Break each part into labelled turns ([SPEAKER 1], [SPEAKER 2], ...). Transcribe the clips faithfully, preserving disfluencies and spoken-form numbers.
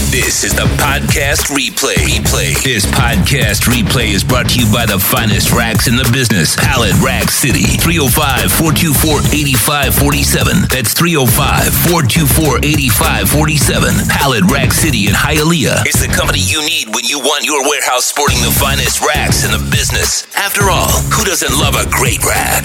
[SPEAKER 1] This is the podcast replay. replay. This podcast replay is brought to you by the finest racks in the business. Pallet Rack City. three oh five, four two four, eight five four seven. That's three oh five, four two four, eight five four seven. Pallet Rack City in Hialeah is the company you need when you want your warehouse sporting the finest racks in the business. After all, who doesn't love a great rack?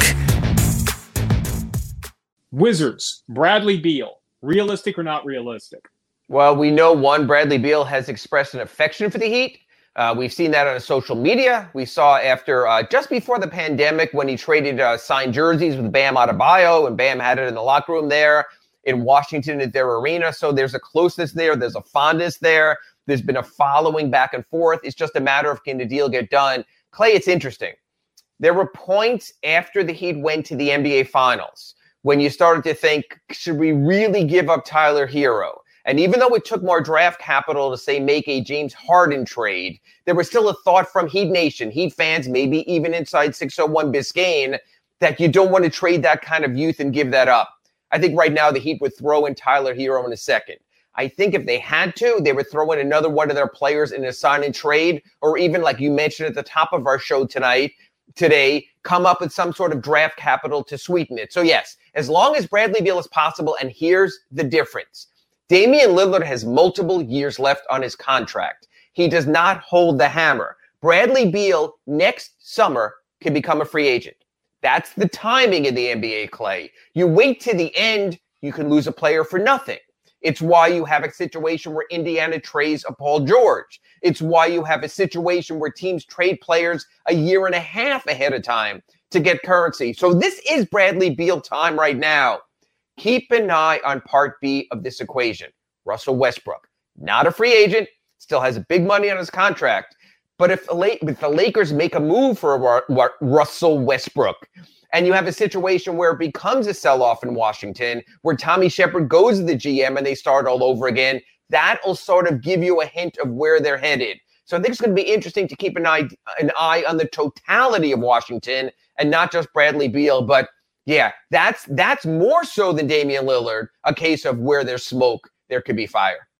[SPEAKER 2] Wizards, Bradley Beal. Realistic or not realistic?
[SPEAKER 3] Well, we know, one, Bradley Beal has expressed an affection for the Heat. Uh, we've seen that on social media. We saw after, uh, just before the pandemic, when he traded uh, signed jerseys with Bam Adebayo, and Bam had it in the locker room there in Washington at their arena. So there's a closeness there. There's a fondness there. There's been a following back and forth. It's just a matter of, can the deal get done? Clay, it's interesting. There were points after the Heat went to the N B A Finals when you started to think, should we really give up Tyler Hero? And even though it took more draft capital to, say, make a James Harden trade, there was still a thought from Heat Nation, Heat fans, maybe even inside six oh one Biscayne, that you don't want to trade that kind of youth and give that up. I think right now the Heat would throw in Tyler Hero in a second. I think if they had to, they would throw in another one of their players in a sign and trade, or even, like you mentioned at the top of our show tonight, today, come up with some sort of draft capital to sweeten it. So yes, as long as Bradley Beal is possible, and here's the difference. Damian Lillard has multiple years left on his contract. He does not hold the hammer. Bradley Beal next summer can become a free agent. That's the timing in the N B A, Clay. You wait to the end, you can lose a player for nothing. It's why you have a situation where Indiana trades a Paul George. It's why you have a situation where teams trade players a year and a half ahead of time to get currency. So this is Bradley Beal time right now. Keep an eye on part B of this equation. Russell Westbrook, not a free agent, still has big money on his contract. But if the Lakers make a move for Russell Westbrook, and you have a situation where it becomes a sell-off in Washington, where Tommy Shepard goes to the G M and they start all over again, that'll sort of give you a hint of where they're headed. So I think it's going to be interesting to keep an eye, an eye on the totality of Washington and not just Bradley Beal. But yeah, that's that's more so than Damian Lillard, a case of where there's smoke, there could be fire.